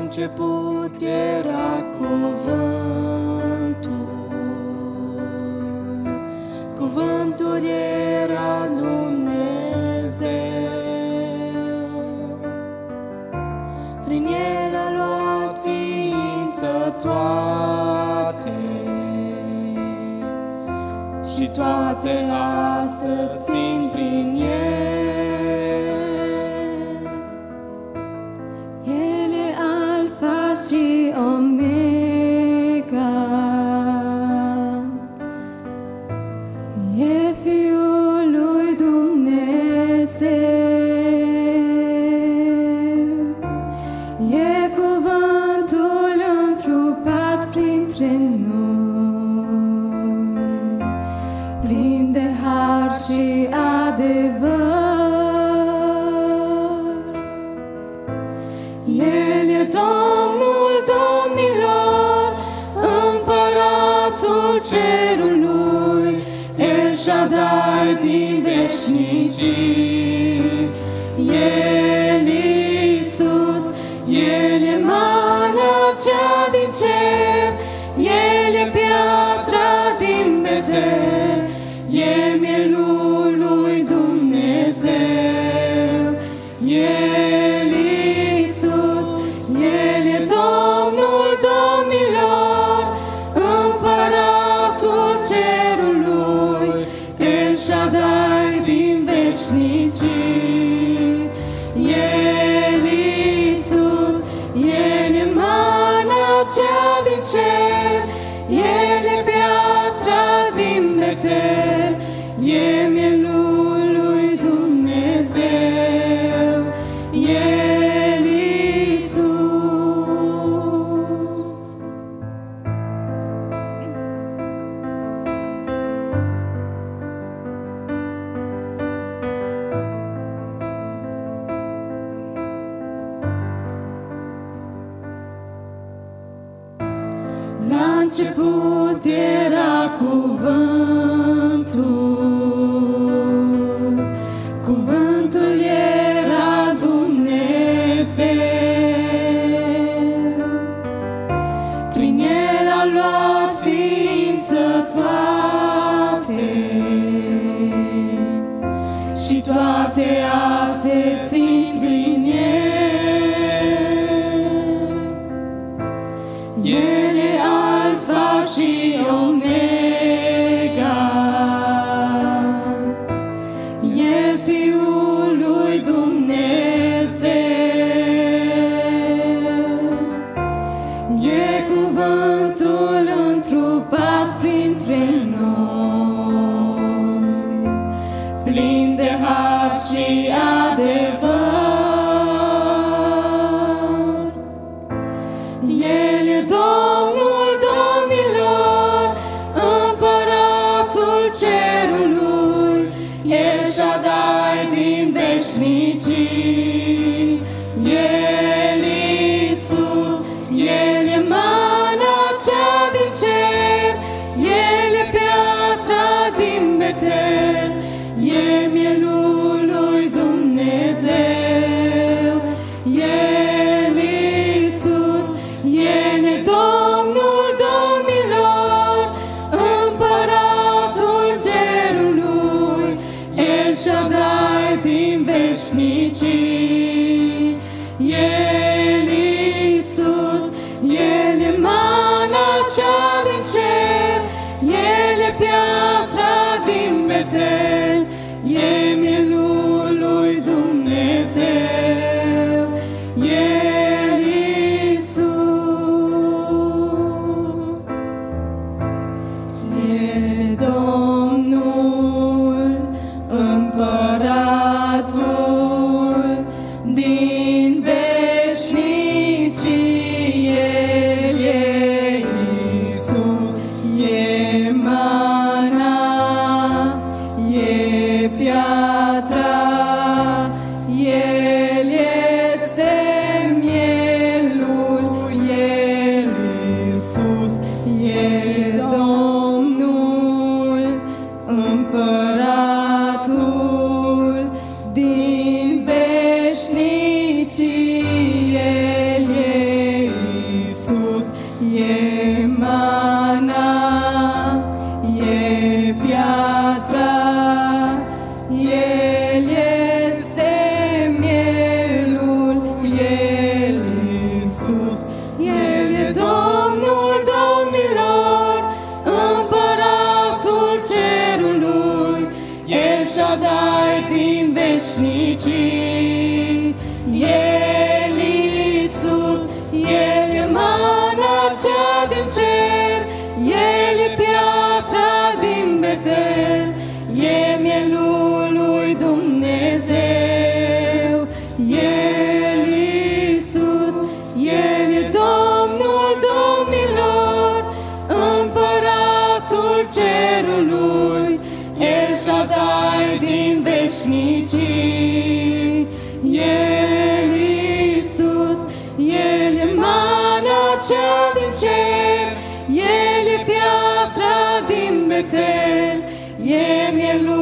început era cuvântul, cuvântul era Dumnezeu, prin El a luat ființă toate și toate asă țin prin El. El e Alfa și Omega, e Fiul lui Dumnezeu, e cuvântul întrupat printre noi, plin de har și adevăr. El e Domnul domnilor, Împăratul cerului, El Shaddai din veșnicii. El Iisus, El e mana cea din cer, El e piatra din Betel, e mielul lui Dumnezeu. El Iisus, El e Domnul domnilor, Împăratul cerului, El Shaddai din veșnicii. El Iisus, El e mana cea din cer, El e piatra din Betel, e mielul lui Dumnezeu. El Iisus. La început era cuvântul, cuvântul era Dumnezeu, prin El a luat ființă toate și toate se țin prin El. El e Alfa și Omega, e Fiul lui Dumnezeu, e cuvântul întrupat printre noi, plin de har și adevăr. El e Domnul domnilor, Împăratul cerului, El Shaddai din veșnicii. El Iisus, El e mana cea din cer, El e piatra din Betel, e mielul lui Dumnezeu. El Iisus, El e Domnul domnilor, Împăratul cerului, El Shaddai din veșnicii. El Iisus, El e mana cea din cer, El e piatra din Betel, e mielul lui Dumnezeu. El Iisus. El e Domnul, Împăratul din veșnicii. El e Iisus, e mana, e piatra, El este mielul. El Iisus, El e Domnul, Împăratul din veșnicii. El e e mana, e piatra, El este mielul, El Iisus, El e Domnul domnilor, Împăratul cerului, El Shaddai din veșnicii, El Iisus, El e mana cea din cer, El e piatra din Betel, e mielul lui Dumnezeu, El Iisus, El e Domnul domnilor, Împăratul cerului, El Shaddai din veșnicii, El Iisus, El e mana cea din cer, El e piatra din Betel, e mielul